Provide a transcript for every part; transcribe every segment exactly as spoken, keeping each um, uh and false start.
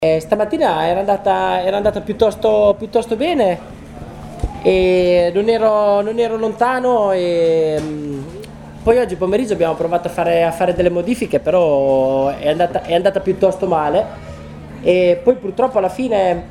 Eh, stamattina era andata, era andata piuttosto, piuttosto bene e non ero, non ero lontano e mm, poi oggi pomeriggio abbiamo provato a fare, a fare delle modifiche, però è andata, è andata piuttosto male e poi purtroppo alla fine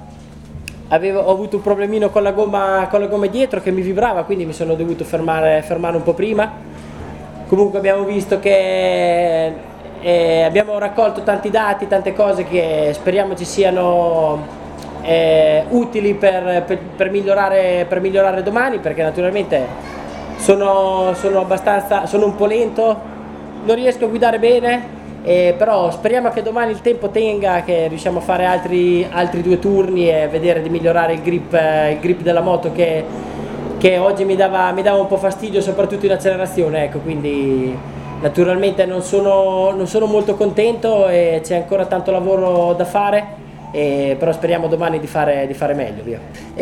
avevo, ho avuto un problemino con la gomma, con la gomma dietro che mi vibrava, quindi mi sono dovuto fermare, fermare un po' prima. Comunque abbiamo visto che eh, abbiamo raccolto tanti dati, tante cose che speriamo ci siano eh, utili per, per- per migliorare, per migliorare domani, perché naturalmente sono, sono abbastanza, sono un po' lento, non riesco a guidare bene, eh, però speriamo che domani il tempo tenga, che riusciamo a fare altri, altri due turni e vedere di migliorare il grip, eh, il grip della moto che, che oggi mi dava, mi dava un po' fastidio, soprattutto in accelerazione, ecco, quindi naturalmente non sono, non sono molto contento e c'è ancora tanto lavoro da fare. E però speriamo domani di fare, di fare meglio, via.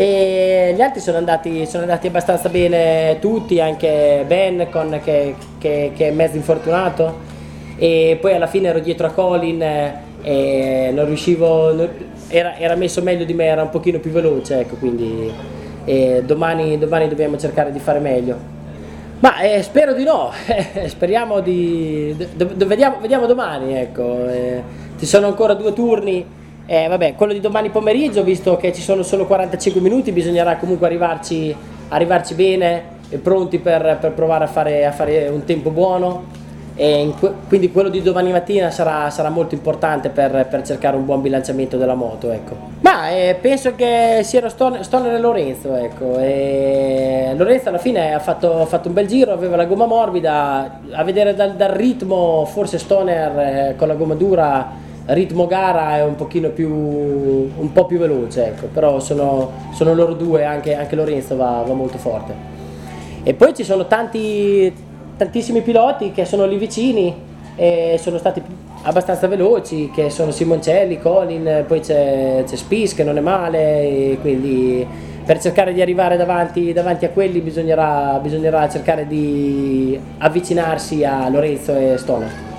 E gli altri sono andati, sono andati abbastanza bene tutti, anche Ben con, che, che- che è mezzo infortunato, e poi alla fine ero dietro a Colin eh, e non riuscivo, non- era, era messo meglio di me, era un pochino più veloce, ecco, quindi eh, domani, domani dobbiamo cercare di fare meglio. Ma eh, spero di no, speriamo di... do- do- vediamo, vediamo domani, ecco. eh, ci sono ancora due turni, eh, vabbè, quello di domani pomeriggio, visto che ci sono solo quarantacinque minuti, bisognerà comunque arrivarci, arrivarci bene e pronti per, per provare a fare, a fare un tempo buono. E in que- quindi quello di domani mattina sarà, sarà molto importante per, per cercare un buon bilanciamento della moto, ecco. Ma eh, penso che siano Stoner, Stoner e Lorenzo, ecco. E Lorenzo alla fine ha fatto, ha fatto un bel giro, aveva la gomma morbida, a vedere dal, dal ritmo forse Stoner eh, con la gomma dura, ritmo gara è un pochino più, un po' più veloce, ecco. Però sono, sono loro due, anche, anche Lorenzo va, va molto forte. E poi ci sono tanti, tantissimi piloti che sono lì vicini e sono stati abbastanza veloci, che sono Simoncelli, Colin, poi c'è, c'è Spies che non è male, e quindi per cercare di arrivare davanti, davanti a quelli bisognerà, bisognerà cercare di avvicinarsi a Lorenzo e Stoner.